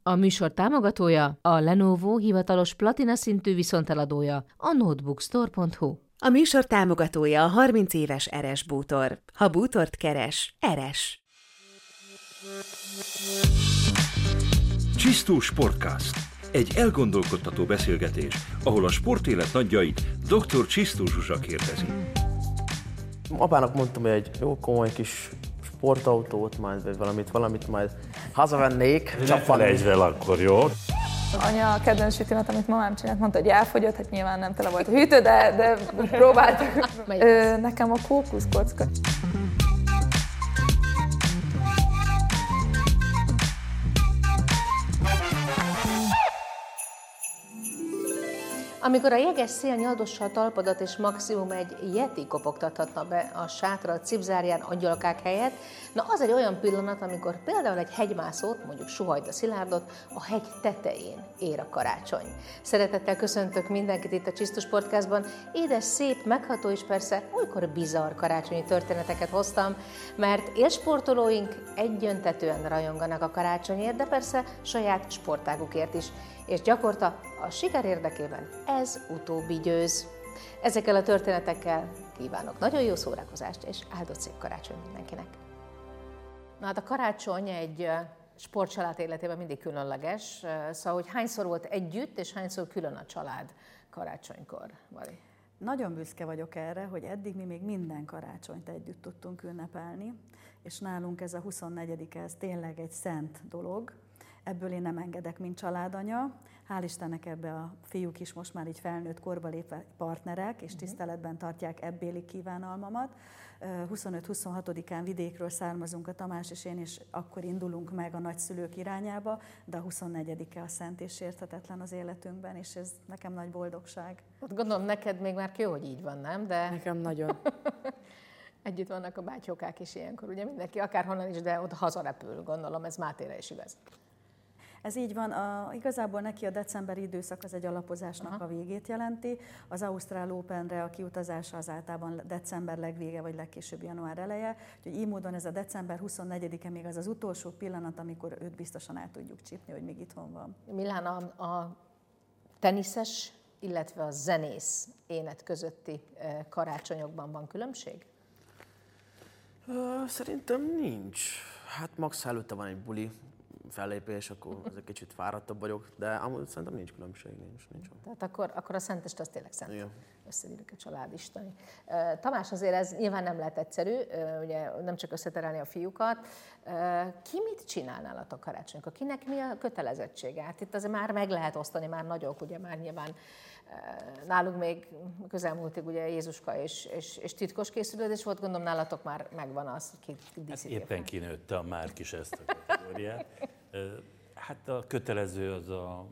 A műsor támogatója a Lenovo hivatalos platina szintű viszonteladója, a notebookstore.hu. A műsor támogatója a 30 éves Eres bútor. Ha bútort keres, Eres. Csisztó Sportcast. Egy elgondolkodtató beszélgetés, ahol a sportélet nagyjait dr. Csisztó Zsuzsa kérdezi. Apának mondtam, hogy egy jó komoly kis sportautót majd, vagy valamit majd hazavennék. Ne felejtsd el akkor, jó? Anya a kedvenc sütimet, amit mamám csinált, mondta, hogy elfogyott, hát nyilván nem tele volt a hűtő, de próbáltak. Nekem a kókuszkocka. Amikor a jeges szél nyaldossa a talpadat, és maximum egy yeti kopogtathatna be a sátra cipzárján angyalkák helyett, na az egy olyan pillanat, amikor például egy hegymászót, mondjuk Suhajda Szilárdot, a hegy tetején ér a karácsony. Szeretettel köszöntök mindenkit itt a Csisztó Sportcastban. Édes, szép, megható és persze olykor bizarr karácsonyi történeteket hoztam, mert élsportolóink egyöntetően rajonganak a karácsonyért, de persze saját sportágukért is. És gyakorta a siker érdekében ez utóbbi győz. Ezekkel a történetekkel kívánok nagyon jó szórakozást, és áldott szép karácsony mindenkinek. Na hát a karácsony egy sportcsalád életében mindig különleges, szóval hogy hányszor volt együtt, és hányszor külön a család karácsonykor, Vali? Nagyon büszke vagyok erre, hogy eddig mi még minden karácsonyt együtt tudtunk ünnepelni, és nálunk ez a 24-e, ez tényleg egy szent dolog. Ebből én nem engedek, mint családanya. Hál' Istennek ebbe a fiúk is most már így felnőtt korba lépve partnerek, és tiszteletben tartják ebbéli kívánalmamat. 25-26-án vidékről származunk a Tamás és én, és akkor indulunk meg a nagyszülők irányába, de a 24-e a szent és érthetetlen az életünkben, és ez nekem nagy boldogság. Gondolom neked még már jó, hogy így van, nem? De... Nekem nagyon. Együtt vannak a bátyókák is ilyenkor, ugye mindenki akárhonnan is, de ott hazarepül, gondolom, ez Mátére is igaz. Ez így van, igazából neki a decemberi időszak az egy alapozásnak a végét jelenti. Az Ausztrál Openre a kiutazása az általában december legvége, vagy legkésőbb január eleje. Úgyhogy így módon ez a december 24-e még az utolsó pillanat, amikor őt biztosan el tudjuk csípni, hogy még itthon van. Milán, a teniszes, illetve a zenész énet közötti karácsonyokban van különbség? Szerintem nincs. Hát max előtte van egy buli fellépés, akkor ez egy kicsit fáradtabb vagyok, de amúgy szerintem nincs különbség, nincs. Tehát akkor a szentest az tényleg szent. Igen. Összegyűlik a család isteni. Tamás, azért ez nyilván nem lehet egyszerű, ugye nem csak összeterelni a fiúkat. Ki mit csinál nálatok karácsonykor? Kinek mi a kötelezettsége? Hát itt azért már meg lehet osztani, már nagyok, ugye már nyilván nálunk még közelmúltig ugye Jézuska és titkos készülődés volt, gondolom nálatok már megvan az, hogy ki díszíti. Hát éppen kinőtte a Márk is ezt a kategóriát. Hát a kötelező az a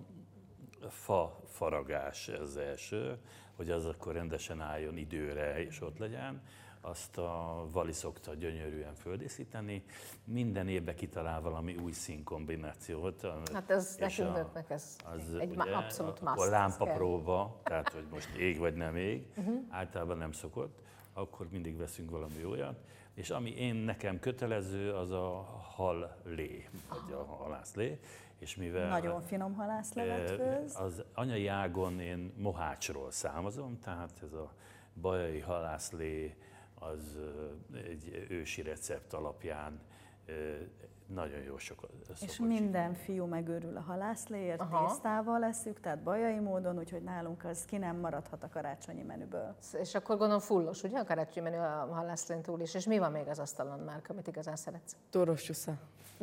faragás, ez az első, hogy az akkor rendesen álljon időre és ott legyen. Azt a Vali szokta gyönyörűen földészíteni. Minden évben kitalál valami új színkombinációt. Hát ez nekünk nőknek ez egy ugye, abszolút must. akkor lámpapróba, tehát hogy most ég vagy nem ég, általában nem szokott, akkor mindig veszünk valami olyat. És ami nekem kötelező, az a hallé, vagy a halászlé. És mivel nagyon finom halászlevet főz. Az anyai ágon én Mohácsról származom, tehát ez a bajai halászlé az egy ősi recept alapján nagyon jó sokat. És minden fiú megőrül a halászléért, tésztával leszük, tehát bajai módon, úgyhogy nálunk az ki nem maradhat a karácsonyi menüből. És akkor gondolom fullos, ugye a karácsonyi menü a halászlén túl is, és mi van még az asztalon már, amit igazán szeretsz? Túros csusza.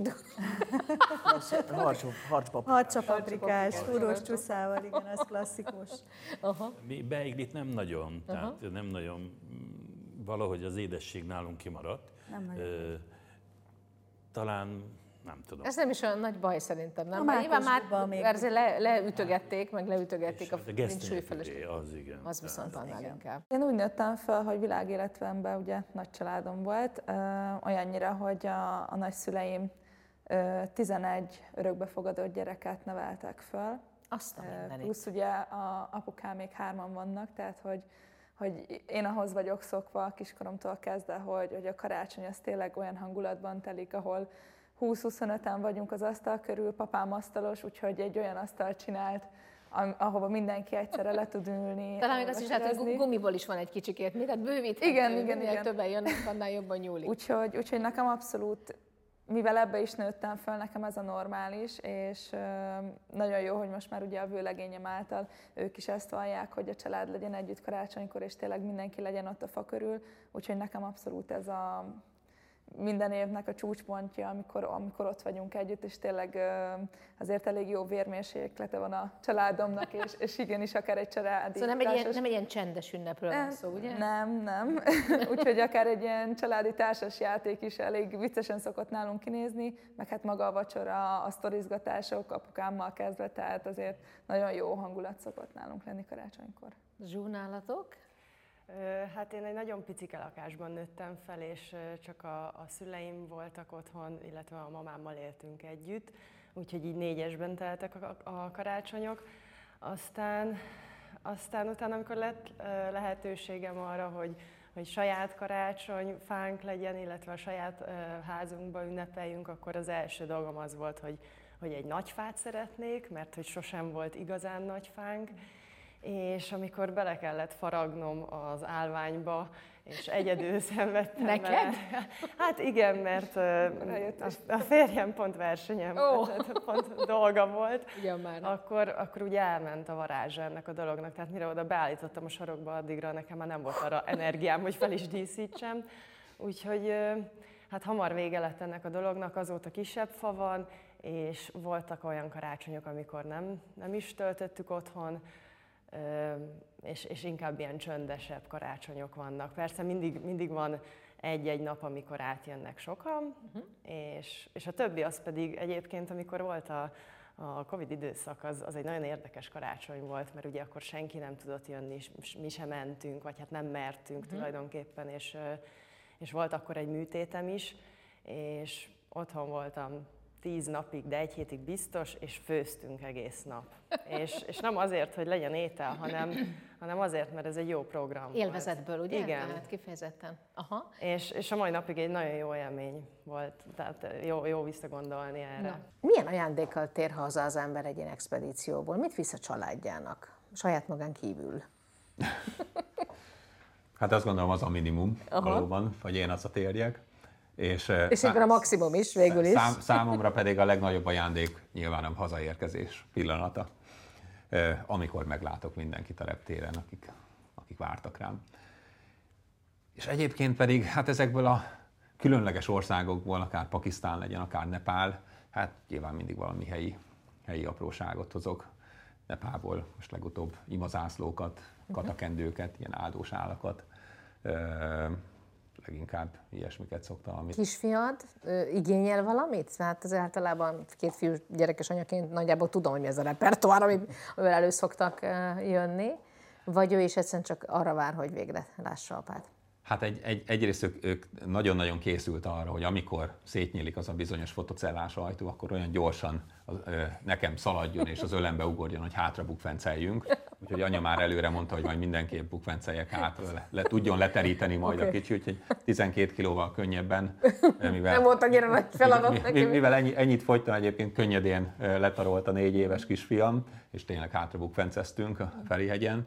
Harcsapaprikás, túros csuszával, igen, ez klasszikus. Mi beiglit nem nagyon, tehát nem nagyon, valahogy az édesség nálunk kimaradt. Nem nagyon. Talán, nem tudom. Ez nem is olyan nagy baj szerintem, nem? Nyilván már leütögették, meg leütögették a nincs súlyfeleség. Az igen. Az viszont annál inkább. Én úgy nőttem fel, hogy világéletemben ugye nagy családom volt, olyannyira, hogy a nagyszüleim 11 örökbefogadott gyereket neveltek föl. Azt a mindenit. Plusz ugye a apukám még 3-an vannak, tehát hogy én ahhoz vagyok szokva kiskoromtól kezdve, hogy a karácsony az tényleg olyan hangulatban telik, ahol 20-25-en vagyunk az asztal körül, papám asztalos, úgyhogy egy olyan asztalt csinált, ahova mindenki egyszerre le tud ülni. Talán még azt is lehet, hogy gumiból is van egy kicsikét, mi? Tehát bővíthető, igen. többen jönnek, annál jobban nyúlik. Úgyhogy nekem abszolút, mivel ebbe is nőttem föl, nekem ez a normális, és nagyon jó, hogy most már ugye a vőlegényem által ők is ezt vallják, hogy a család legyen együtt karácsonykor, és tényleg mindenki legyen ott a fa körül, úgyhogy nekem abszolút ez a minden évnek a csúcspontja, amikor ott vagyunk együtt, és tényleg azért elég jó vérmérséklete van a családomnak, és igenis akár egy családi Szóval nem egy ilyen csendes ünnepről van szó, ugye? Nem. Úgyhogy akár egy ilyen családi társas játék is elég viccesen szokott nálunk kinézni, meg hát maga a vacsora, a sztorizgatások apukámmal kezdve, tehát azért nagyon jó hangulat szokott nálunk lenni karácsonykor. Zsú, nálatok? Hát én egy nagyon picike lakásban nőttem fel, és csak a szüleim voltak otthon, illetve a mamámmal éltünk együtt, úgyhogy így 4-esben teltek a karácsonyok. Aztán utána, amikor lett lehetőségem arra, hogy saját karácsonyfánk legyen, illetve a saját házunkba ünnepeljünk, akkor az első dolgom az volt, hogy egy nagy fát szeretnék, mert hogy sosem volt igazán nagy fánk. És amikor bele kellett faragnom az állványba, és egyedül szenvedtem Neked? vele. Hát igen, mert a férjem pont versenyem, pont dolga volt, akkor ugye elment a varázsa ennek a dolognak. Tehát mire oda beállítottam a sarokba, addigra nekem már nem volt arra energiám, hogy fel is díszítsem. Úgyhogy hát hamar vége lett ennek a dolognak, azóta kisebb fa van, és voltak olyan karácsonyok, amikor nem is töltöttük otthon, és inkább ilyen csöndesebb karácsonyok vannak. Persze mindig van egy-egy nap, amikor átjönnek sokan, és a többi az pedig egyébként, amikor volt a Covid időszak, az egy nagyon érdekes karácsony volt, mert ugye akkor senki nem tudott jönni, és mi sem mentünk, vagy hát nem mertünk tulajdonképpen, és volt akkor egy műtétem is, és otthon voltam 10 napig, de 1 hétig biztos, és főztünk egész nap. És nem azért, hogy legyen étel, hanem azért, mert ez egy jó program. Élvezetből, ugye? Igen. Tehát kifejezetten. Aha. És a mai napig egy nagyon jó élmény volt, tehát jó visszagondolni erre. Na. Milyen ajándékkal tér haza az ember egy ilyen expedícióból? Mit visz a családjának? Saját magán kívül? Hát azt gondolom, az a minimum valóban, hogy én térjek. És éppen a maximum is végül is. Számomra pedig a legnagyobb ajándék nyilván a hazaérkezés pillanata, amikor meglátok mindenkit a reptéren, akik vártak rám. És egyébként pedig hát ezekből a különleges országokból, akár Pakisztán legyen, akár Nepál, hát nyilván mindig valami helyi apróságot hozok. Nepálból most legutóbb imazászlókat, katakendőket, ilyen áldós állakat, leginkább ilyesmiket szoktam. Amit... Kisfiad igényel valamit? Hát az általában 2 fiú gyerekes anyaként nagyjából tudom, hogy mi ez a repertoár, amivel elő szoktak jönni. Vagy ő is egyszerűen csak arra vár, hogy végre lássa apát? Hát egyrészt ők nagyon-nagyon készült arra, hogy amikor szétnyílik az a bizonyos fotocellás ajtó, akkor olyan gyorsan nekem szaladjon és az ölembe ugorjon, hogy hátra bukfenceljünk. Úgyhogy anya már előre mondta, hogy majd mindenképp bukfenceljek hátra, tudjon leteríteni majd a kicsi, úgyhogy 12 kilóval könnyebben. Mivel, nem volt annyira nagy feladat nekem. Mivel ennyit fogytam, egyébként könnyedén letarolt a 4 éves kisfiam, és tényleg hátra bukfenceztünk a Ferihegyen.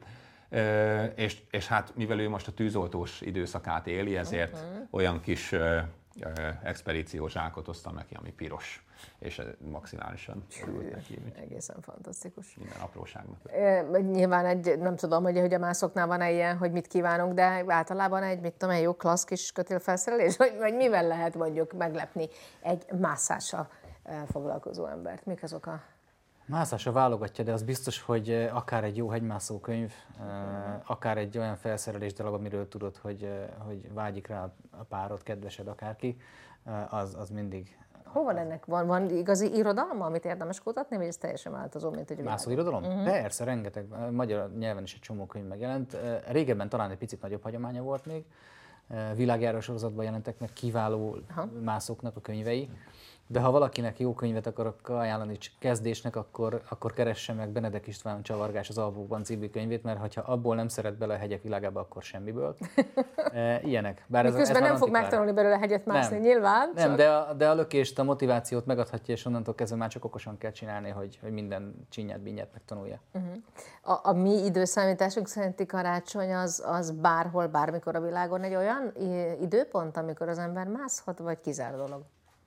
És hát mivel ő most a tűzoltós időszakát éli, ezért olyan kis expedíciós zsákot hoztam neki, ami piros, és maximálisan örült neki. Egészen fantasztikus. Minden apróságnak. Nyilván nem tudom, hogy a mászoknál van-e ilyen, hogy mit kívánunk, de általában egy jó klassz kis kötélfelszerelés, vagy mivel lehet mondjuk meglepni egy mászással foglalkozó embert? Mik azok a... Mászásra válogatja, de az biztos, hogy akár egy jó hegymászó könyv, akár egy olyan felszerelés dolog, amiről tudod, hogy vágyik rá a párod, kedvesed, akárki, az mindig... Hol van ennek? Van igazi irodalma, amit érdemes kutatni, vagy ez teljesen változó, mint egy mászó irodalom? Persze, rengeteg. Magyar nyelven is egy csomó könyv megjelent. Régebben talán egy picit nagyobb hagyománya volt még. Világjáró sorozatban jelentek meg kiváló mászóknak a könyvei. De ha valakinek jó könyvet akarok ajánlani kezdésnek, akkor keresse meg Benedek István Csavargás az Alvókban című könyvét, mert ha abból nem szeret bele a hegyek világába, akkor semmiből. Ilyenek. Bár miközben nem fog megtanulni belőle hegyet mászni, nyilván. Nem, de a lökést, a motivációt megadhatja, és onnantól kezdve már csak okosan kell csinálni, hogy minden csinyát, bínyát megtanulja. A mi időszámításunk szerinti karácsony az bárhol, bármikor a világon egy olyan időpont, amikor az ember mászhat, vagy kizárt dolog?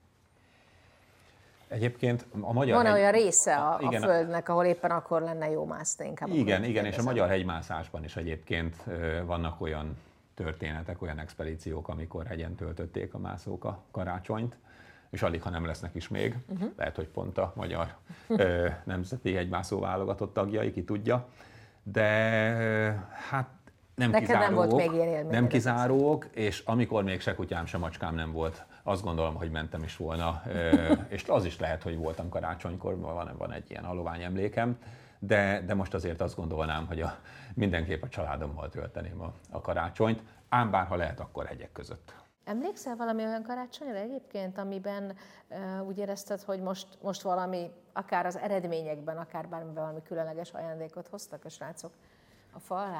Egyébként a magyar van olyan része a Földnek, ahol éppen akkor lenne jó mászni inkább? Igen, és a magyar hegymászásban is egyébként vannak olyan történetek, olyan expedíciók, amikor hegyen töltötték a mászók a karácsonyt, és alig, ha nem lesznek is még. Lehet, hogy pont a magyar nemzeti hegymászó válogatott tagjai, ki tudja. De hát nem kizárók, és amikor még se kutyám, se macskám nem volt, azt gondolom, hogy mentem is volna, és az is lehet, hogy voltam karácsonykor, van egy ilyen halovány emlékem, de most azért azt gondolnám, hogy mindenképp a családommal tölteném a karácsonyt, ám bár ha lehet, akkor hegyek között. Emlékszel valami olyan karácsonyra egyébként, amiben úgy érezted, hogy most valami, akár az eredményekben, akár bármiben valami különleges ajándékot hoztak a srácok a fa alá?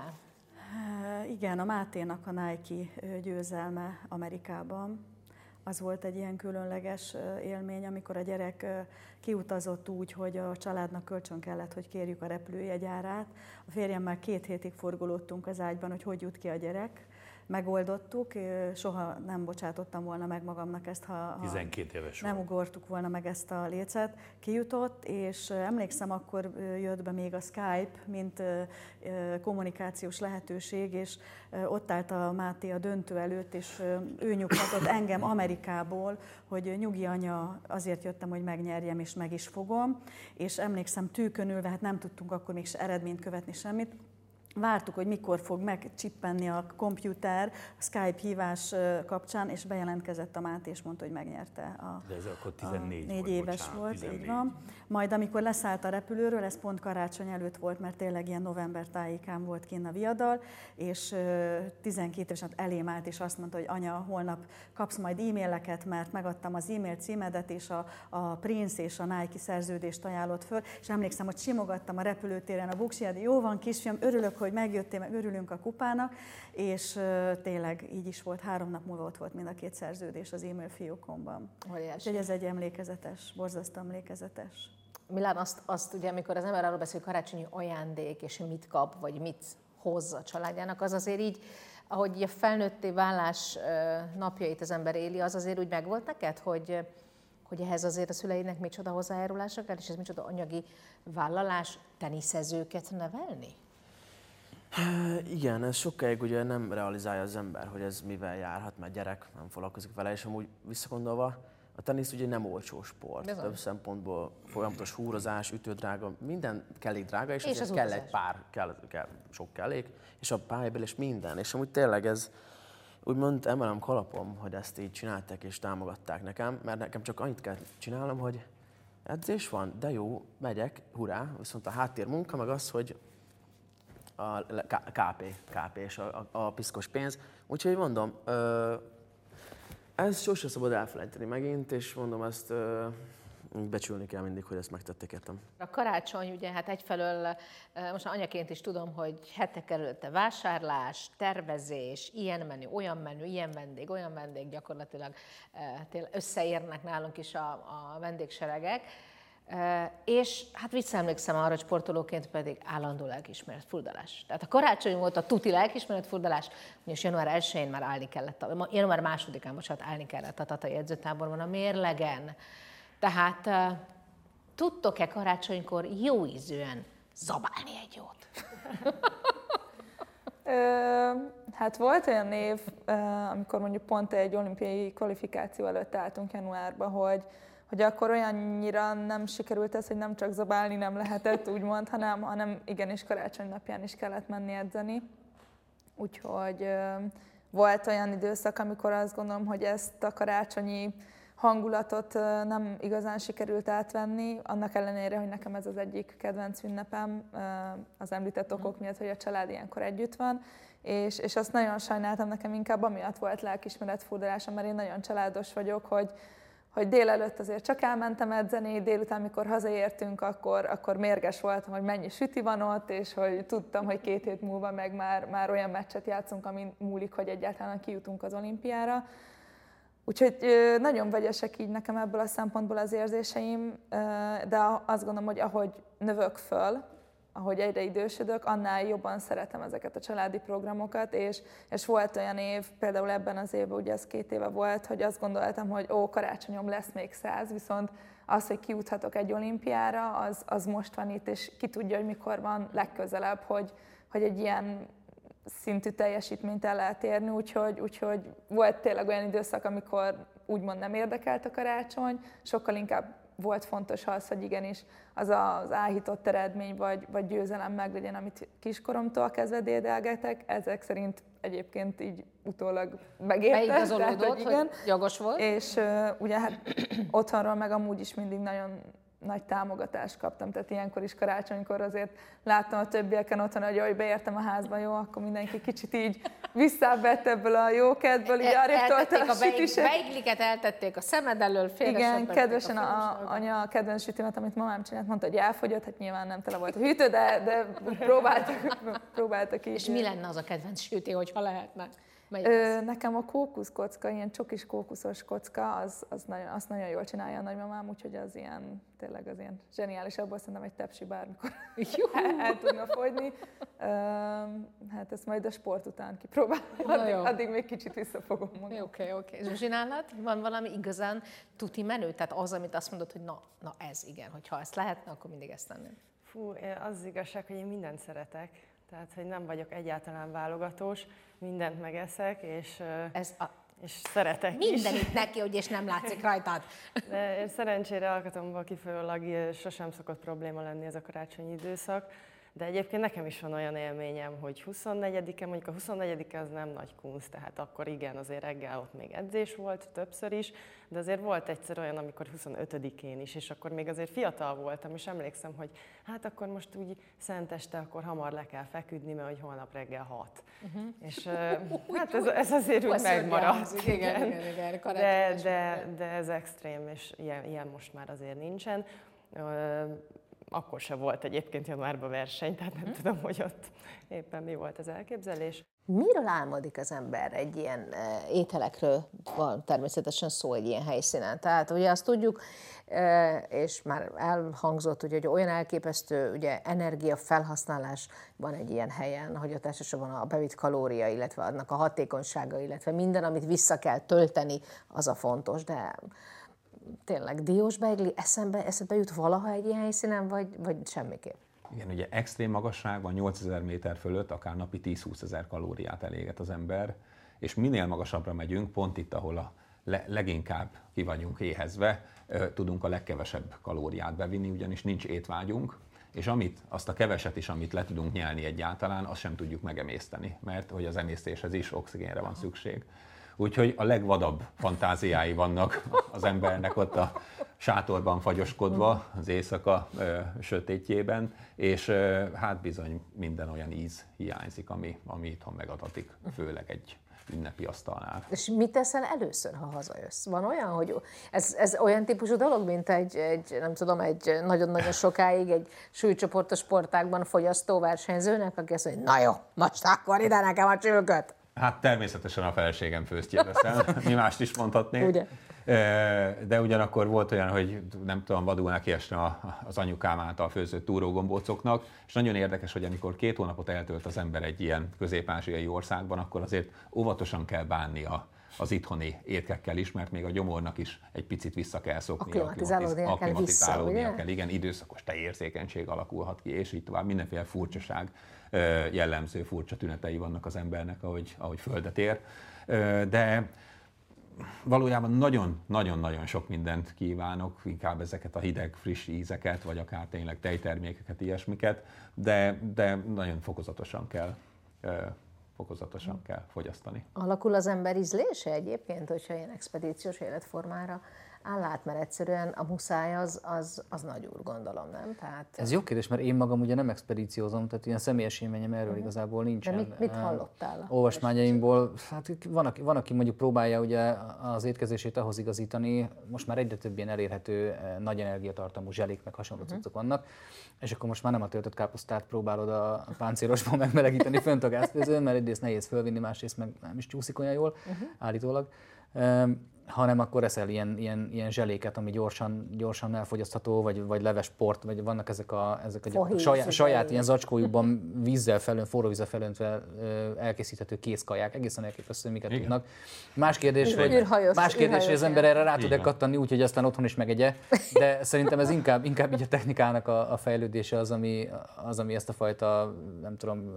Igen, a Máténak a Nike győzelme Amerikában. Az volt egy ilyen különleges élmény, amikor a gyerek kiutazott úgy, hogy a családnak kölcsön kellett, hogy kérjük a repülőjegyárát. A férjemmel 2 hétig forgolódtunk az ágyban, hogy jut ki a gyerek. Megoldottuk, soha nem bocsátottam volna meg magamnak ezt, ha 12 éves nem ugortuk volna meg ezt a lécet. Kijutott, és emlékszem, akkor jött be még a Skype, mint kommunikációs lehetőség, és ott állt a Máté a döntő előtt, és ő nyugtatott engem Amerikából, hogy nyugi anya, azért jöttem, hogy megnyerjem, és meg is fogom. És emlékszem, tűkönülve, hát nem tudtunk akkor még eredményt követni, semmit. Vártuk, hogy mikor fog megcsippenni a komputer a Skype hívás kapcsán, és bejelentkezett a Máté, és mondta, hogy megnyerte. De ez akkor 14 4 éves bocsánat, volt, 14. Így van. Majd amikor leszállt a repülőről, ez pont karácsony előtt volt, mert tényleg ilyen november tájékán volt kinn a viadal, és 12 évesen elém állt, és azt mondta, hogy anya, holnap kapsz majd e-maileket, mert megadtam az e-mail címedet, és a Prince és a Nike szerződést ajánlott föl, és emlékszem, hogy simogattam a repülőtéren a buksiját, jó van, kisfiam, örülök, hogy megjöttél, meg örülünk a kupának, és tényleg így is volt, 3 nap múlva ott volt mind a 2 szerződés az e-mail fiókomban. Úgyhogy ez egy emlékezetes, borzasztó emlékezetes. Milán, azt ugye, amikor az ember arról beszél, hogy karácsonyi ajándék, és mit kap, vagy mit hoz a családjának, az azért így, ahogy a felnőtté válás napjait az ember éli, az azért úgy megvolt neked, hogy ehhez azért a szüleidnek micsoda hozzájárulása kell, és ez micsoda anyagi vállalás, teniszezőket nevelni? Igen, ez sokáig ugye nem realizálja az ember, hogy ez mivel járhat, mert gyerek nem foglalkozik vele, és amúgy visszagondolva, a tenisz ugye nem olcsó sport. Bizony. Több szempontból folyamatos húrozás, ütődrága, minden kellék drága, és az kell egy pár, sok kellék, és a pályabél és minden. És amúgy tényleg ez, úgymond emelem kalapom, hogy ezt így csinálták és támogatták nekem, mert nekem csak annyit kell csinálnom, hogy edzés van, de jó, megyek, hurrá, viszont a háttérmunka meg az, hogy a KP és a piszkos pénz. Úgyhogy mondom, ez sosem szabad elfelejteni megint, és mondom, ezt becsülni kell mindig, hogy ezt megtették, értem. A karácsony, ugye, hát egyfelől most anyaként is tudom, hogy hetek előtte vásárlás, tervezés, ilyen menü, ilyen vendég, olyan vendég, gyakorlatilag összeérnek nálunk is a vendégseregek. És hát visszaemlékszem arra, hogy sportolóként pedig állandó lelkiismeret furdalás. Tehát a karácsony volt a tuti lelkiismeret furdalás, és január 1-én már állni kellett, január 2-án, bocsánat, állni kellett a tatai edzőtáborban a mérlegen. Tehát tudtok-e karácsonykor jó ízűen zabálni egy jót? Hát volt olyan év, amikor mondjuk pont egy olimpiai kvalifikáció előtt álltunk januárban, hogy akkor olyannyira nem sikerült ez, hogy nem csak zabálni nem lehetett, úgymond, hanem igenis karácsony napján is kellett menni edzeni. Úgyhogy volt olyan időszak, amikor azt gondolom, hogy ezt a karácsonyi hangulatot nem igazán sikerült átvenni, annak ellenére, hogy nekem ez az egyik kedvenc ünnepem, az említett okok miatt, hogy a család ilyenkor együtt van, és azt nagyon sajnáltam, nekem inkább amiatt volt lelkiismeretfurdalásom, mert én nagyon családos vagyok, hogy hogy délelőtt azért csak elmentem edzeni, délután, amikor hazaértünk, akkor mérges voltam, hogy mennyi süti van ott, és hogy tudtam, hogy 2 hét múlva meg már olyan meccset játszunk, amin múlik, hogy egyáltalán kijutunk az olimpiára. Úgyhogy nagyon vegyesek így nekem ebből a szempontból az érzéseim, de azt gondolom, hogy ahogy növök föl, ahogy egyre idősödök, annál jobban szeretem ezeket a családi programokat, és volt olyan év, például ebben az évben, ugye ez 2 éve volt, hogy azt gondoltam, hogy karácsonyom lesz még 100, viszont az, hogy kijuthatok egy olimpiára, az most van itt, és ki tudja, hogy mikor van legközelebb, hogy egy ilyen szintű teljesítményt el lehet érni, úgyhogy volt tényleg olyan időszak, amikor úgymond nem érdekelt a karácsony, sokkal inkább volt fontos az, hogy igenis az az áhított eredmény vagy győzelem meglegyen, amit kiskoromtól kezdve dédelgetek. Ezek szerint egyébként így utólag megérte. Beigazolódott, hogy jogos volt. És ugye hát otthonról meg amúgy is mindig nagyon nagy támogatást kaptam, tehát ilyenkor is karácsonykor azért láttam a többieken otthon, hogy ahogy beértem a házba, jó, akkor mindenki kicsit így visszavett ebből a jókedből, így arrébb tolta a sütiset. Beigliket eltették a szemed elől, félre. Igen, kedvesen anya a kedvenc sütimet, amit mamám csinált, mondta, hogy elfogyott, hát nyilván nem tele volt a hűtő, de próbáltak így. És mi lenne az a kedvenc süti, hogyha lehetne? Nekem a kókuszkocka, ilyen csokis kókuszos kocka, azt nagyon jól csinálja a nagymamám, úgyhogy az ilyen, tényleg az ilyen zseniális, abból szerintem egy tepsi bármikor el tudna fogyni. Hát ezt majd a sport után kipróbálom, addig még kicsit visszafogom magam. Oké. Zsuzsi, nálad van valami igazán tuti menü? Tehát az, amit azt mondod, hogy na ez igen, hogyha ezt lehetne, akkor mindig ezt tenném. Fú, az igazság, hogy én mindent szeretek. Tehát, hogy nem vagyok egyáltalán válogatós, mindent megeszek, és szeretek is. Mindenit neki, hogy és nem látszik rajtad. De szerencsére Alkatomból kifolyólag sosem szokott probléma lenni ez a karácsonyi időszak. De egyébként nekem is van olyan élményem, hogy 24-e, mondjuk a 24-e az nem nagy kunst, tehát akkor igen, azért reggel ott még edzés volt, többször is, de azért volt egyszer olyan, amikor 25-én is, és akkor még azért fiatal voltam, és emlékszem, hogy hát akkor most úgy szenteste, akkor hamar le kell feküdni, mert hogy holnap reggel 6. És hát ez azért úgy megmaradt. Igen. De ez extrém, és ilyen most már azért nincsen. Akkor se volt egyébként januárban verseny, tehát nem tudom, hogy ott éppen mi volt az elképzelés. Miről álmodik az ember egy ilyen ételekről? Van természetesen szó egy ilyen helyszínen. Tehát ugye azt tudjuk, és már elhangzott, ugye, hogy olyan elképesztő ugye, energiafelhasználás van egy ilyen helyen, hogy ott elsősorban a bevitt kalória, illetve annak a hatékonysága, illetve minden, amit vissza kell tölteni, az a fontos, de tényleg diós beigli eszedbe jut valaha egy ilyen helyszínen, vagy semmiképp? Igen, ugye extrém magasságban, 8000 méter fölött akár napi 10-20 ezer kalóriát eléget az ember, és minél magasabbra megyünk, pont itt, ahol a leginkább ki vagyunk éhezve, tudunk a legkevesebb kalóriát bevinni, ugyanis nincs étvágyunk, és azt a keveset is, amit le tudunk nyelni egyáltalán, azt sem tudjuk megemészteni, mert hogy az emésztéshez is oxigénre van szükség. Úgyhogy a legvadabb fantáziái vannak az embernek ott a sátorban fagyoskodva, az éjszaka sötétjében, és hát bizony minden olyan íz hiányzik, ami itthon megadatik, főleg egy ünnepi asztalnál. És mit teszel először, ha hazajössz? Van olyan, hogy ez olyan típusú dolog, mint egy nagyon-nagyon sokáig egy súlycsoportos sportágban fogyasztó versenyzőnek, aki azt mondja, na jó, most akkor ide nekem a csülköt. Hát természetesen a feleségem főztje leszel, mi mást is mondhatnék. Ugye? De ugyanakkor volt olyan, hogy nem tudom, vadul nekiesne az anyukám által főzött túrógombócoknak, és nagyon érdekes, hogy amikor 2 hónapot eltölt az ember egy ilyen közép-ázsiai országban, akkor azért óvatosan kell bánni az itthoni étkekkel is, mert még a gyomornak is egy picit vissza kell szokni. Akklimatizálódnia kell, igen, időszakos tejérzékenység alakulhat ki, és így tovább, mindenféle furcsaság, jellemző furcsa tünetei vannak az embernek, ahogy földet ér. De valójában nagyon-nagyon sok mindent kívánok, inkább ezeket a hideg, friss ízeket, vagy akár tényleg tejtermékeket, ilyesmiket, de nagyon fokozatosan kell fogyasztani. Alakul az ember ízlése egyébként, hogyha ilyen expedíciós életformára áll át, mert egyszerűen a muszáj az nagy úr, gondolom, nem? Tehát... Ez jó kérdés, mert én magam ugye nem expedíciózom, tehát ilyen személyes élményem erről igazából nincsen. De mit hallottál? Olvasmányaimból, hát van, aki mondjuk próbálja ugye az étkezését ahhoz igazítani, most már egyre több ilyen elérhető, nagy energiatartalmú zselék, meg hasonló cuccok vannak, és akkor most már nem a töltött káposztát próbálod a páncélosban megmelegíteni fönt a gázfőzőn, mert egyrészt nehéz fölvinni, másrészt meg nem is csúszik olyan jól, állítólag. Hanem akkor eszel ilyen zseléket, ami gyorsan elfogyasztható, vagy levesport, vagy vannak ezek a saját ilyen zacskójukban forró vízzel felöntve elkészíthető kézkaják, egészen elképesztő, miket tudnak. Más kérdés, hogy az ember erre rá tud-e kattanni úgy, hogy aztán otthon is megegye, de szerintem ez inkább így a technikának a fejlődése az, ami ezt a fajta, nem tudom,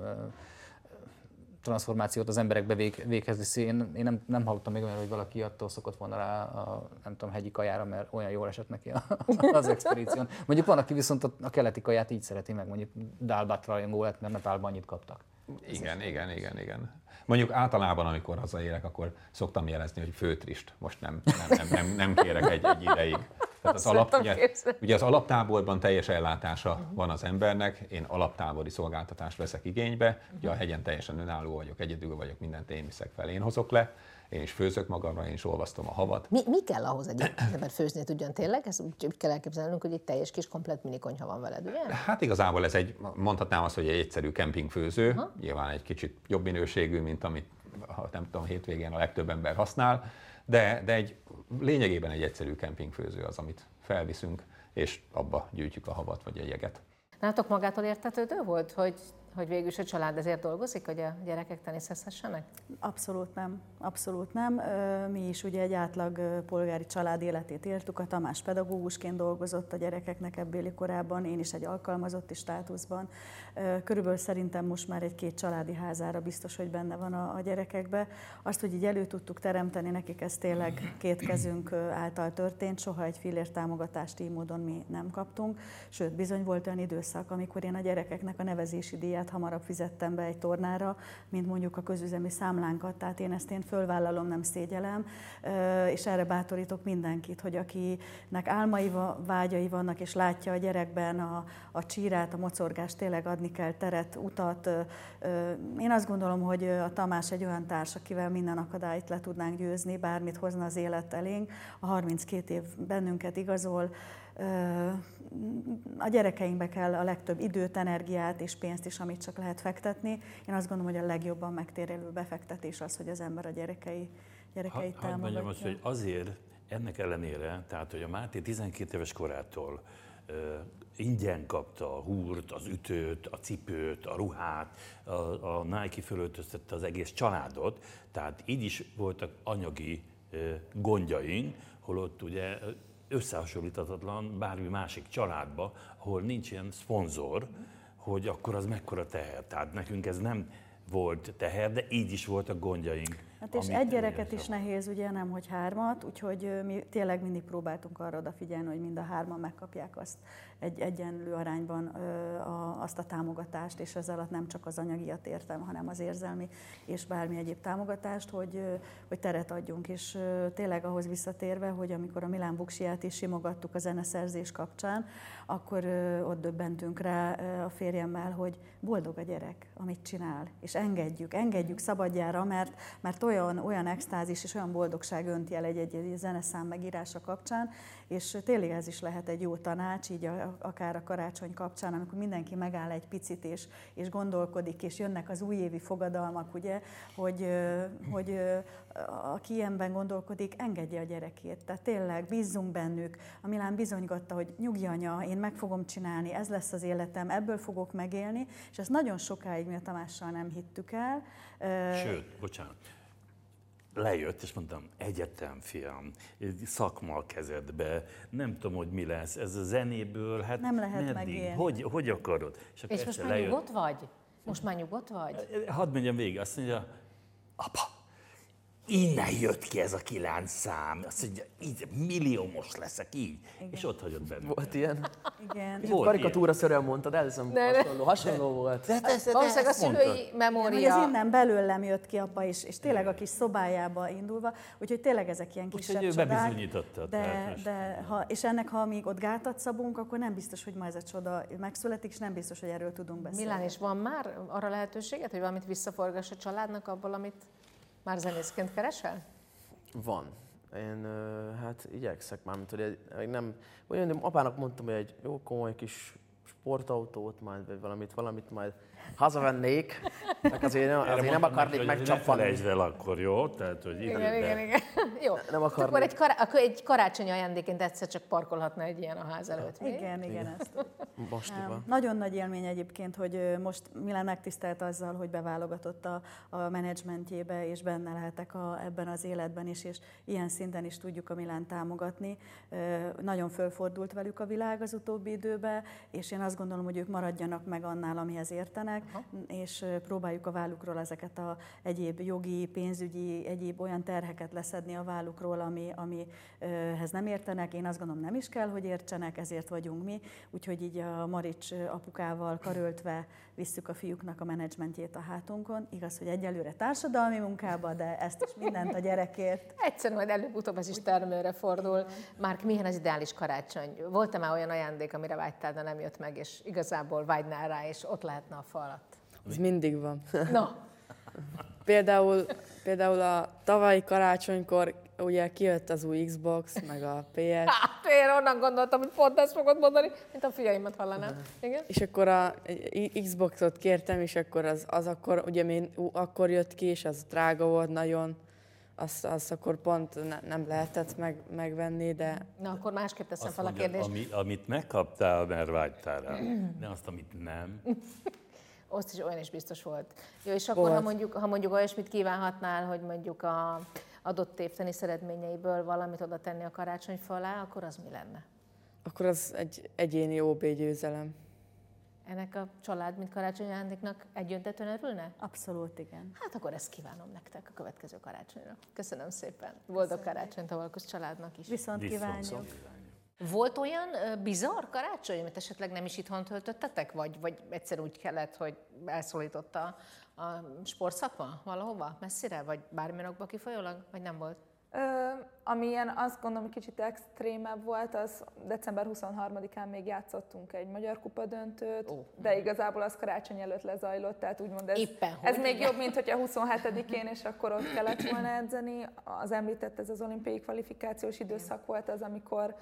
transformációt az emberekbe véghez viszi. Én nem hallottam még olyan, hogy valaki attól szokott volna rá a nem tudom, hegyi kajára, mert olyan jól esett neki az expedíción. Mondjuk van, aki viszont a keleti kaját így szereti meg, mondjuk dálbát rajongó lett, mert Nepálban annyit kaptak. Igen. Mondjuk általában, amikor hazaérek, akkor szoktam jelezni, hogy főtrist. Most nem kérek egy ideig. Tehát ugye az alaptáborban teljes ellátása van az embernek, én alaptábori szolgáltatást veszek igénybe, ugye a hegyen teljesen önálló vagyok, egyedül vagyok, mindent én viszek fel, én hozok le, én is főzök magamra, én is olvasztom a havat. Mi kell ahhoz egyébként, mert főzni tudjon tényleg? Ezt úgy kell elképzelnünk, hogy egy teljes kis komplet minikonyha van veled, ugye? Hát igazából ez mondhatnám azt, hogy egy egyszerű kempingfőző, nyilván egy kicsit jobb minőségű, mint amit nem tudom, hétvégén a legtöbb ember használ, de lényegében egy egyszerű kempingfőző az, amit felviszünk, és abba gyűjtjük a havat vagy a jeget. Nálatok magától értetődő volt, hogy végül is a család ezért dolgozik, hogy a gyerekek teniszezhessenek? Abszolút nem. Mi is ugye egy átlag polgári család életét éltük. A Tamás pedagógusként dolgozott a gyerekeknek ebbéli korában, én is egy alkalmazotti státuszban. Körülbelül szerintem most már egy-két családi házára biztos, hogy benne van a gyerekekbe. Azt, hogy így elő tudtuk teremteni nekik, ez tényleg két kezünk által történt, soha egy fillér támogatást így módon mi nem kaptunk. Sőt, bizony volt olyan időszak, amikor én a gyerekeknek a nevezési díját hamarabb fizettem be egy tornára, mint mondjuk a közüzemi számlánkat, tehát én ezt fölvállalom, nem szégyellem, és erre bátorítok mindenkit, hogy akinek álmai, vágyai vannak, és látja a gyerekben a csírát, a mocorgást, tényleg adni kell teret, utat. Én azt gondolom, hogy a Tamás egy olyan társ, akivel minden akadályt le tudnánk győzni, bármit hozna az élet elénk. A 32 év bennünket igazol, a gyerekeinkbe kell a legtöbb időt, energiát és pénzt is, amit csak lehet fektetni. Én azt gondolom, hogy a legjobban megtérülő befektetés az, hogy az ember a gyerekeit támogatja. Hadd mondjam azt, hogy azért ennek ellenére, tehát hogy a Máté 12 éves korától ingyen kapta a húrt, az ütőt, a cipőt, a ruhát, a Nike fölöltöztette az egész családot, tehát így is voltak anyagi gondjaink, holott ugye összehasonlíthatatlan bármi másik családba, ahol nincs ilyen szponzor, hogy akkor az mekkora teher. Tehát nekünk ez nem volt teher, de így is voltak gondjaink. Hát és egy gyereket is nehéz, ugye, nem hogy hármat, úgyhogy mi tényleg mindig próbáltunk arra odafigyelni, hogy mind a hárman megkapják azt egy egyenlő arányban azt a támogatást, és ezzel alatt nem csak az anyagiat értem, hanem az érzelmi és bármi egyéb támogatást, hogy teret adjunk. És tényleg ahhoz visszatérve, hogy amikor a Milán Buksiát is simogattuk a zeneszerzés kapcsán, akkor ott döbbentünk rá a férjemmel, hogy boldog a gyerek, amit csinál, és engedjük szabadjára, mert olyan extázis és olyan boldogság önti el egy zeneszám megírása kapcsán, és tényleg ez is lehet egy jó tanács, így akár a karácsony kapcsán, amikor mindenki megáll egy picit, és gondolkodik, és jönnek az újévi fogadalmak, ugye, hogy aki ilyenben gondolkodik, engedje a gyerekét. Tehát tényleg bízzunk bennük. A Milán bizonygatta, hogy nyugi anya, én meg fogom csinálni, ez lesz az életem, ebből fogok megélni, és ezt nagyon sokáig mi a Tamással nem hittük el. Sőt, bocsánat. Lejött, és mondtam, egyetem, fiam, szakma a kezedbe, nem tudom, hogy mi lesz, ez a zenéből, hát nem lehet megélni. Hogy akarod? És most már nyugodt vagy? Most már nyugodt vagy? Hadd mondjam végig, azt mondja, apa, innen jött ki ez a 9 szám, azt mondja, így milliómos leszek így, igen. És ott hagyott benne. Volt ilyen? Igen. Karikatúraszerűen mondtad, elhiszem, hasonló volt. Valószínűleg a szülői memória. Ez innen belőlem jött ki apa is, és tényleg a kis szobájába indulva, úgyhogy tényleg ezek ilyen kisebb csodák. Bebizonyította. És ennek, ha még ott gátat szabunk, akkor nem biztos, hogy ma ez a csoda megszületik, és nem biztos, hogy erről tudunk beszélni. Milán, és van már arra lehetőséget, hogy valamit visszaforgass a családnak abból, amit már zenészként keresel? Van. Én hát igyekszek már, hogy nem, olyan apának mondtam, hogy egy jó komoly kis sportautót majd, vagy valamit majd hazavennék, meg azért nem akarnék megcsapni. Ne fel akkor, jó? Tehát, hogy igen. Jó. Nem akarnék. Akkor egy karácsonyi ajándékként egyszer csak parkolhatna egy ilyen a ház előtt. Igen. Ezt. Mostiba. Nagyon nagy élmény egyébként, hogy most Milán megtisztelt azzal, hogy beválogatott a menedzsmentjébe, és benne lehetek ebben az életben is, és ilyen szinten is tudjuk a Milánt támogatni. Nagyon fölfordult velük a világ az utóbbi időben, és én azt gondolom, hogy ők maradjanak meg annál, amihez értenek, és próbáljuk a vállukról ezeket a egyéb jogi, pénzügyi, egyéb olyan terheket leszedni a vállukról, amihez nem értenek. Én azt gondolom, nem is kell, hogy értsenek, ezért vagyunk mi. Úgyhogy így a Marics apukával karöltve visszük a fiúknak a menedzsmentjét a hátunkon. Igaz, hogy egyelőre társadalmi munkába, de ezt is mindent a gyerekért. Egyszer majd előbb-utóbb ez is termőre fordul. Márk, milyen az ideális karácsony? Volt-e már olyan ajándék, amire vágytál, de nem jött meg, és igazából vágynál rá, és ott lehetne a fa alatt? Ez mindig van. Na. Például a tavalyi karácsonykor ugye kijött az új Xbox, meg a PS. Én onnan gondoltam, hogy pont ezt fogod mondani, mint a fiaimat hallanám. Igen? És akkor a Xboxot kértem, és akkor az akkor, ugye még akkor jött ki, és az drága volt nagyon. Azt akkor pont nem lehetett megvenni, de... Na, akkor másképp teszem azt fel a mondjad, kérdést. Amit megkaptál, mert vágytál rá, de azt, amit nem. Azt is olyan is biztos volt. Jó, és akkor, ha mondjuk olyasmit kívánhatnál, hogy mondjuk a adott év tenisz eredményeiből valamit oda tenni a karácsonyfa alá, akkor az mi lenne? Akkor az egy egyéni OB győzelem. Ennek a család, mint karácsonyi ajándéknak egyöntetően örülne? Abszolút, igen. Hát akkor ezt kívánom nektek a következő karácsonyra. Köszönöm szépen. Boldog karácsonyt a Valkos családnak is. Viszont kívánjuk. Volt olyan bizarr karácsony, amit esetleg nem is itthon töltöttetek? Vagy egyszer úgy kellett, hogy elszólította a sportszakma valahova, messzire? Vagy bármilyen okba kifolyólag? Vagy nem volt? Ami ilyen, azt gondolom, hogy kicsit extrémebb volt, az december 23-án még játszottunk egy Magyar Kupa döntőt, de igazából az karácsony előtt lezajlott, tehát úgymond ez még jobb, mint hogyha 27-én, és akkor ott kellett volna edzeni. Az említett, ez az olimpiai kvalifikációs időszak volt az,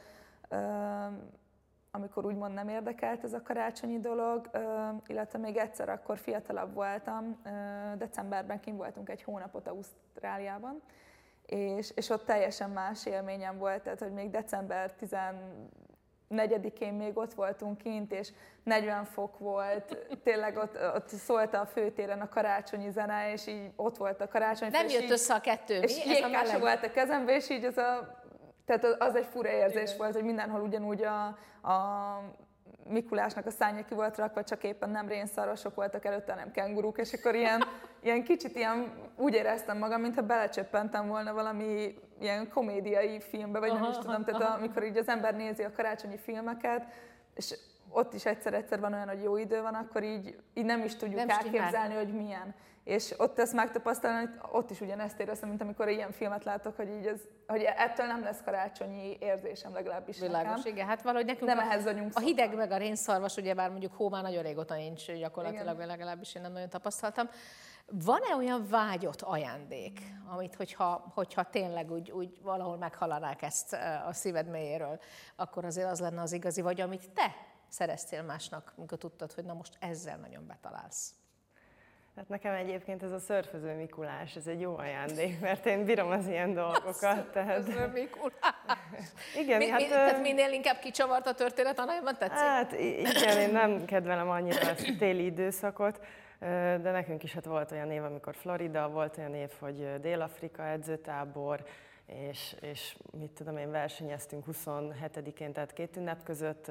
amikor úgymond nem érdekelt ez a karácsonyi dolog, illetve még egyszer akkor fiatalabb voltam, decemberben kint voltunk egy hónapot Ausztráliában, és ott teljesen más élményem volt, tehát hogy még december 14-én még ott voltunk kint, és 40 fok volt, tényleg ott szólt a főtéren a karácsonyi zene, és így ott volt a karácsony. Nem jött össze a kettő, mi? És jégkása volt a kezembe, és így tehát az egy fura érzés volt, hogy mindenhol ugyanúgy a Mikulásnak a szárnya ki volt rakva, csak éppen nem rénszarvasok voltak előtte, hanem kenguruk, és akkor ilyen kicsit úgy éreztem magam, mintha belecsöppentem volna valami ilyen komédiai filmbe, vagy nem is tudom, tehát amikor így az ember nézi a karácsonyi filmeket, és ott is egyszer-egyszer van olyan, hogy jó idő van, akkor így nem is tudjuk elképzelni, hogy milyen. És ott ezt megtapasztalni, hogy ott is ugyanezt éreztem, mint amikor ilyen filmet látok, hogy ettől nem lesz karácsonyi érzésem, legalábbis Világos, nekem. igen. Hát valahogy nekünk nem ehhez vagyunk a hideg meg a rénszarvas, ugyebár mondjuk hó már nagyon régóta nincs, gyakorlatilag legalábbis én nem nagyon tapasztaltam. Van-e olyan vágyott ajándék, amit hogyha tényleg úgy valahol meghallanák ezt a szíved mélyéről, akkor azért az lenne az igazi, vagy amit te szereztél másnak, amikor tudtad, hogy na most ezzel nagyon betalálsz? Hát nekem egyébként ez a szörföző Mikulás, ez egy jó ajándék, mert én bírom az ilyen dolgokat. Szörföző Mikulás. Igen, tehát minél inkább kicsavart a történet, annál jobban tetszik? Hát igen, én nem kedvelem annyira a téli időszakot, de nekünk is volt olyan év, amikor Florida, volt olyan év, hogy Dél-Afrika edzőtábor, és mit tudom én, versenyeztünk 27-én, tehát 2 ünnep között,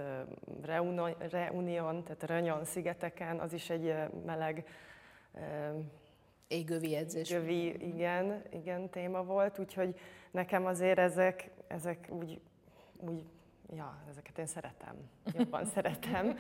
Reunion, tehát Reunion szigeteken, az is egy meleg Égővi edzés. Égővi, igen, téma volt, úgyhogy nekem azért ezek úgy ja, ezeket én szeretem, jobban szeretem.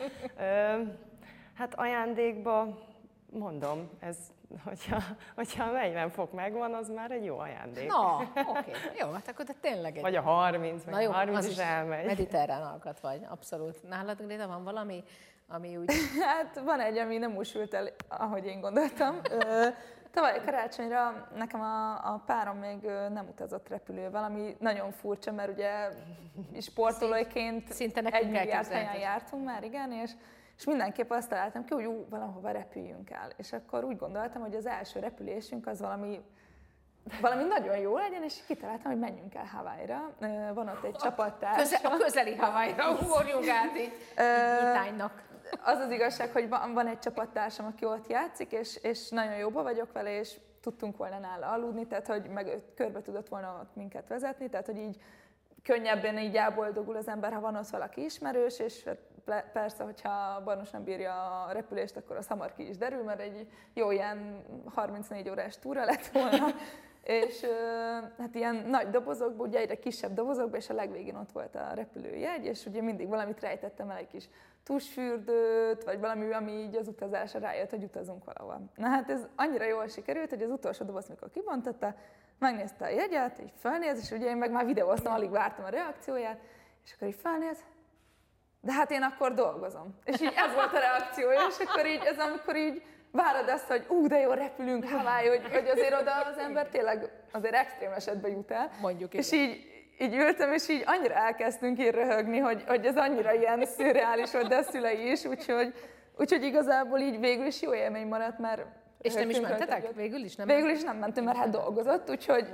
Hát ajándékba mondom, ez, hogyha 40 fok megvan, az már egy jó ajándék. Na, oké. Jó, hát akkor tényleg egy... Vagy a 30, meg jó, 30 is elmegy. Mediterrán alkat vagy, abszolút. Nálad, Gréta, van valami, ami úgy... Hát van egy, ami nem úgy sült el, ahogy én gondoltam. Tavaly karácsonyra nekem a párom még nem utazott repülővel, ami nagyon furcsa, mert ugye sportolóként szinte 1 milliárd helyen jártunk már, igen, és mindenképp azt találtam ki, hogy valahova repüljünk el. És akkor úgy gondoltam, hogy az első repülésünk az valami nagyon jó legyen, és kitaláltam, hogy menjünk el Hawaii-ra. Van ott egy csapattársam. A közeli Hawaii-ra ugorjunk át így nyitánynak. Az az igazság, hogy van egy csapattársam, aki ott játszik, és nagyon jóba vagyok vele, és tudtunk volna nála aludni, tehát hogy meg körbe tudott volna ott minket vezetni, tehát hogy így könnyebben így elboldogul az ember, ha van ott valaki ismerős, és persze, hogyha Barnos nem bírja a repülést, akkor az hamar ki is derül, mert egy jó ilyen 34 órás túra lett volna. És hát ilyen nagy dobozokban, ugye egyre kisebb dobozokban, és a legvégén ott volt a repülőjegy, és ugye mindig valamit rejtettem el, egy kis tusfürdőt, vagy valami, ami így az utazásra rájött, hogy utazunk valahol. Na hát ez annyira jól sikerült, hogy az utolsó doboz, mikor kibontotta, megnézte a jegyet, így felnéz, és ugye én meg már videóztam, alig vártam a reakcióját, és akkor így felnéz, de hát én akkor dolgozom. És így ez volt a reakciója, és akkor így, ez amikor így várod azt, hogy de jó, repülünk Hawaii, hogy azért oda az ember tényleg azért extrém esetben jut el. Mondjuk és így ültem, és így annyira elkezdtünk így röhögni, hogy ez annyira ilyen szürreális volt, de a szülei is, úgyhogy igazából így végül is jó élmény maradt, mert... És nem is mentetek? Végül is nem? Végül is nem mentünk, mert hát dolgozott, úgyhogy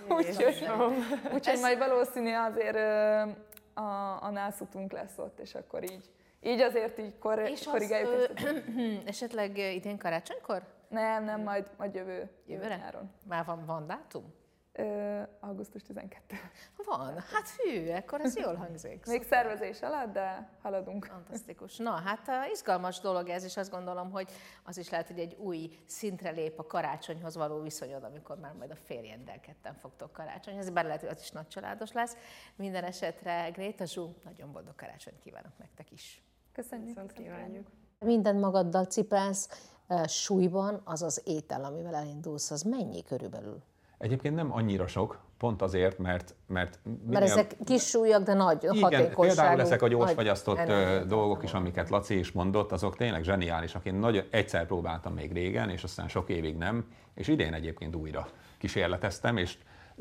majd valószínű azért a nászutunk lesz ott, és akkor így azért így korrigáljuk ezt. Esetleg idén karácsonykor? Nem, majd jövő nyáron. Már van dátum? Augusztus 12. Van, hát hű, akkor ez jól hangzik. Még szervezés alatt, de haladunk. Fantasztikus. Na, hát izgalmas dolog ez, és azt gondolom, hogy az is lehet, hogy egy új szintre lép a karácsonyhoz való viszonyod, amikor már majd a férjeddel ketten fogtok karácsonyhoz, bár lehet, hogy az is nagycsaládos lesz. Minden esetre Gréta Zsú, nagyon boldog karácsonyt kívánok nektek is. Köszönjük. Kívánjuk. Mindent magaddal cipelsz, súlyban az az étel, amivel elindulsz, az mennyi körülbelül? Egyébként nem annyira sok, pont azért, mert ezek kis súlyok, de nagy hatékonyságú. Például ezek a gyorsfagyasztott dolgok is, amiket Laci is mondott, azok tényleg zseniálisak. Én egyszer próbáltam még régen, és aztán sok évig nem, és idén egyébként újra kísérleteztem, és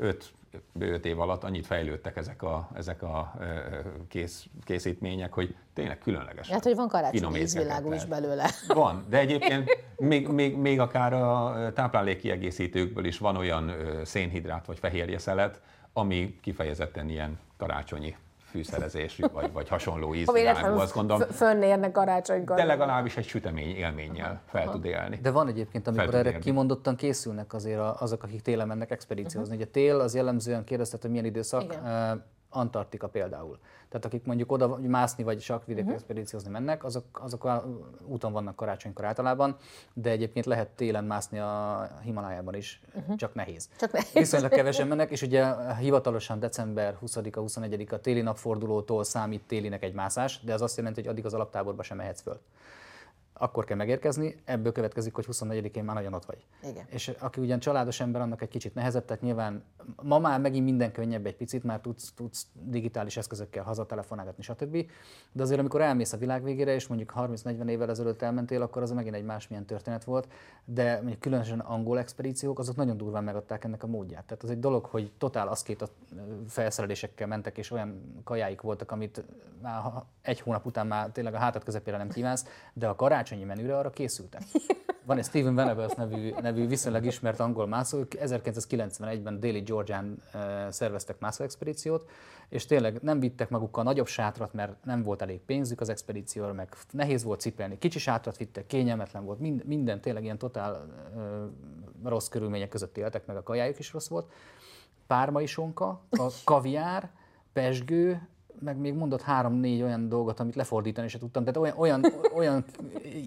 5 év alatt annyit fejlődtek ezek a készítmények, hogy tényleg különleges. Hát, hogy van karácsonyi ízvilágú is belőle. Van, de egyébként még akár a táplálékkiegészítőkből is van olyan szénhidrát vagy fehérjeszelet, ami kifejezetten ilyen karácsonyi fűszerezésű, vagy hasonló ízvilágú, azt gondolom. Fönnérnek karácsonykor. De legalábbis egy sütemény élménnyel fel tud élni. De van egyébként, amikor erre kimondottan készülnek azért azok, akik télen mennek expedíciózni. Ugye tél az jellemzően kérdezted, hogy milyen időszak. Antarktika például. Tehát akik mondjuk oda mászni vagy sarkvidék expedíciózni mennek, azok úton vannak karácsonykor általában, de egyébként lehet télen mászni a Himalájában is, csak nehéz. Viszonylag kevesen mennek, és ugye hivatalosan december 20-a, 21-a téli napfordulótól számít télinek egy mászás, de az azt jelenti, hogy addig az alaptáborba sem mehetsz föl. Akkor kell megérkezni, ebből következik, hogy 24-én már nagyon ott vagy. Igen. És aki ugyan családos ember, annak egy kicsit nehezebb, tehát nyilván ma már megint minden könnyebb egy picit, már tudsz digitális eszközökkel hazatelefonálgatni, stb. De azért, amikor elmész a világ végére, és mondjuk 30-40 évvel ezelőtt elmentél, akkor az megint egy másmilyen történet volt, de mondjuk különösen angol expedíciók, azok nagyon durván megadták ennek a módját. Tehát az egy dolog, hogy totál aszkéta felszerelésekkel mentek, és olyan kajáik voltak, amit már egy hónap után már tényleg a hátad közepére nem kívánsz, de a karácsonyi menüre arra készültek. Van egy Stephen Venables nevű viszonylag ismert angol mászó, 1991-ben déli Georgián szerveztek mászóexpedíciót, és tényleg nem vittek magukkal nagyobb sátrat, mert nem volt elég pénzük az expedícióra, meg nehéz volt cipelni. Kicsi sátrat vittek, kényelmetlen volt, minden tényleg ilyen totál rossz körülmények között éltek, meg a kajájuk is rossz volt. Pármai sonka, kaviár, pezsgő, meg még mondott 3-4 olyan dolgot, amit lefordítani se tudtam, tehát olyan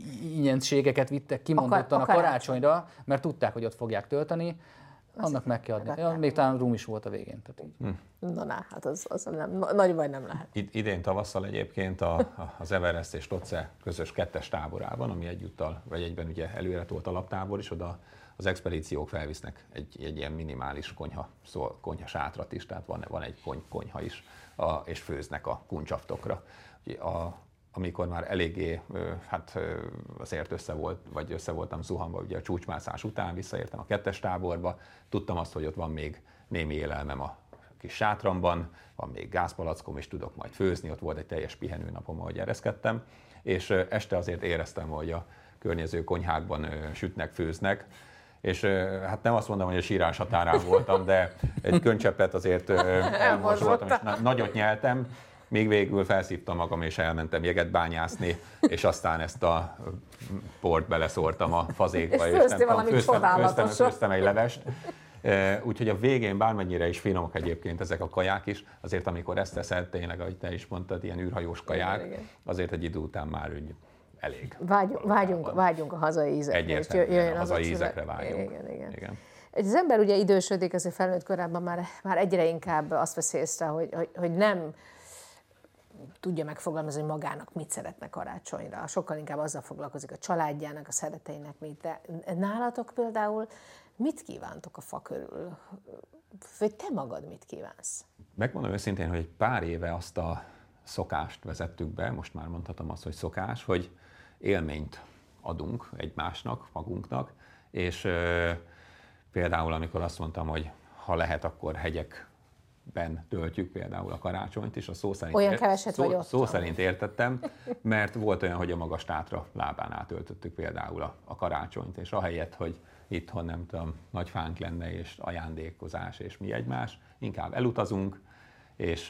ingyenségeket vittek kimondottan a karácsonyra, mert tudták, hogy ott fogják tölteni, annak meg kell adni. Ja, még talán rum is volt a végén. Na, hát az nem, nagy baj nem lehet. Idén tavasszal egyébként az Everest és Lhotse közös 2-es táborában, ami egyúttal, vagy egyben ugye előre tolt alaptábor is, oda az expedíciók felvisznek egy ilyen minimális konyha sátrat is, tehát van egy konyha is, és főznek a kuncsaftokra. Amikor már eléggé, hát azért össze voltam zuhanva ugye a csúcsmászás után, visszaértem a 2-es táborba, tudtam azt, hogy ott van még némi élelmem a kis sátramban, van még gázpalackom, és tudok majd főzni, ott volt egy teljes pihenőnapom, ahogy ereszkedtem, és este azért éreztem, hogy a környező konyhákban sütnek, főznek, és hát nem azt mondom, hogy a sírás határán voltam, de egy könycseppet azért elmorzsoltam, és nagyot nyeltem, még végül felszívtam magam, és elmentem jeget bányászni, és aztán ezt a port beleszórtam a fazékba, és főztem egy levest. Úgyhogy a végén bármennyire is finomok egyébként ezek a kaják is, azért amikor ezt teszed, tényleg, ahogy te is mondtad, ilyen űrhajós kaják, azért egy idő után már elég. Vágyunk a hazai ízekre. Egyértelműen a hazai ízekre vágyunk. Igen. Az ember ugye idősödik, azért felnőtt korában már egyre inkább azt veszi észre, hogy nem tudja megfogalmazni, hogy magának mit szeretne karácsonyra. Sokkal inkább azzal foglalkozik a családjának, a szeretteinek, de nálatok például mit kívántok a fa körül? Vagy te magad mit kívánsz? Megmondom őszintén, hogy egy pár éve azt a szokást vezettük be, most már mondhatom azt, hogy szokás, hogy élményt adunk egymásnak, magunknak, és például amikor azt mondtam, hogy ha lehet, akkor hegyekben töltjük például a karácsonyt is, a szó szerint értettem, mert volt olyan, hogy a magas Tátra lábán átöltöttük például a karácsonyt, és ahelyett, hogy itthon nem tudom, nagy fánk lenne, és ajándékozás, és mi egymás, inkább elutazunk, és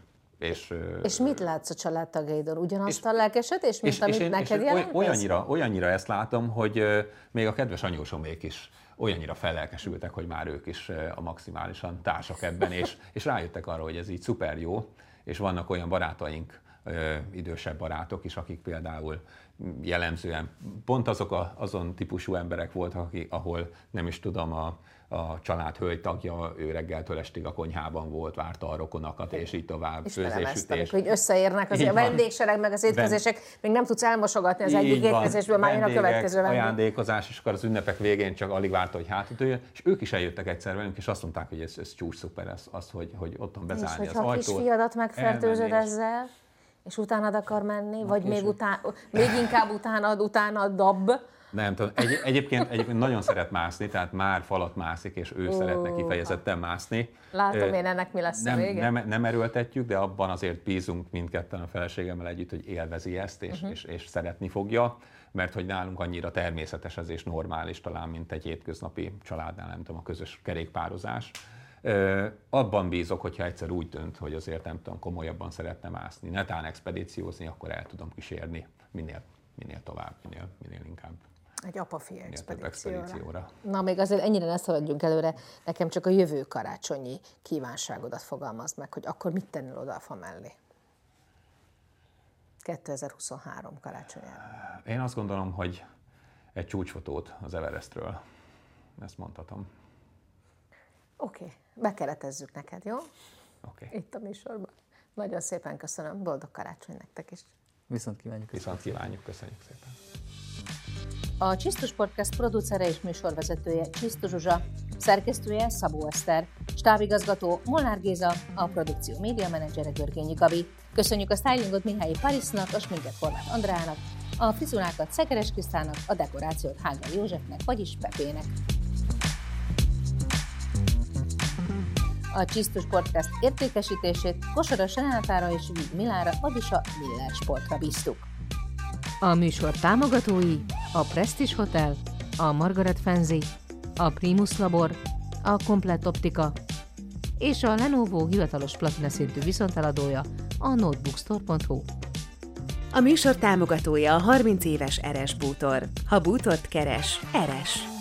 mit látsz a családtagjaidon? Ugyanazt a lelkesedést, mint amit neked jelentesz? Olyannyira ezt látom, hogy még a kedves anyósomék is olyannyira fellelkesültek, hogy már ők is a maximálisan társak ebben, és rájöttek arra, hogy ez így szuper jó, és vannak olyan barátaink, idősebb barátok is, akik például jellemzően pont azon típusú emberek voltak, ahol nem is tudom, a család hölgytagja, ő reggeltől estig a konyhában volt, várta a rokonakat, és így tovább. Főzés-sütés. Hogy összeérnek az a vendégsereg, meg az étkezések, még nem tudsz elmosogatni az egyik étkezésből, már jön a következő vendég. Ajándékozás, és akkor az ünnepek végén csak alig várta, hogy hátutőjön, és ők is eljöttek egyszer velünk, és azt mondták, hogy ez csúcs szuper, az, hogy otthon bezárni az ajtót. És hogyha a kisfiadat megfertőzöd ezzel, és utánad akar menni, vagy még inkább utána dab. Nem tudom, egyébként nagyon szeret mászni, tehát már falat mászik, és ő szeretne kifejezetten mászni. Látom én ennek mi lesz a vége. Nem erőltetjük, de abban azért bízunk mindketten a feleségemmel együtt, hogy élvezi ezt, és szeretni fogja, mert hogy nálunk annyira természetes ez és normális talán, mint egy hétköznapi családnál, nem tudom, a közös kerékpározás. Abban bízok, hogyha egyszer úgy dönt, hogy azért nem tudom, komolyabban szeretne mászni, netán expedíciózni, akkor el tudom kísérni minél tovább, minél inkább. Egy apa-fia expedícióra. Na, még azért ennyire ne szaladjunk előre, nekem csak a jövő karácsonyi kívánságodat fogalmazd meg, hogy akkor mit tennél oda a fa mellé? 2023 karácsonyára. Én azt gondolom, hogy egy csúcsfotót az Everestről. Ezt mondhatom. Oké, bekeretezzük neked, jó? Oké. Itt a műsorban. Nagyon szépen köszönöm, boldog karácsony nektek is. Viszont kívánjuk. Köszönjük szépen. A Csisztus Podcast producere és műsorvezetője Csisztus Zsuzsa, szerkesztője Szabó Eszter, stábigazgató Molnár Géza, a produkció médiamenedzsere Görgényi Gabi. Köszönjük a stylingot Mihály Parisnak, a sminket Horváth Andrának, a frizurákat Szekeres Krisztának, a dekorációt Hágai Józsefnek, vagyis Pepének. A Csisztus Podcast értékesítését Kosaras Renátára és Víg Milára, vagyis a Miller Sportra bíztuk. A műsor támogatói a Prestige Hotel, a Margaret Fenzi, a Primus Labor, a Komplett Optika és a Lenovo hivatalos platina szintű viszonteladója a notebookstore.hu. A műsor támogatója a 30 éves Eres bútor. Ha bútort keres, Eres.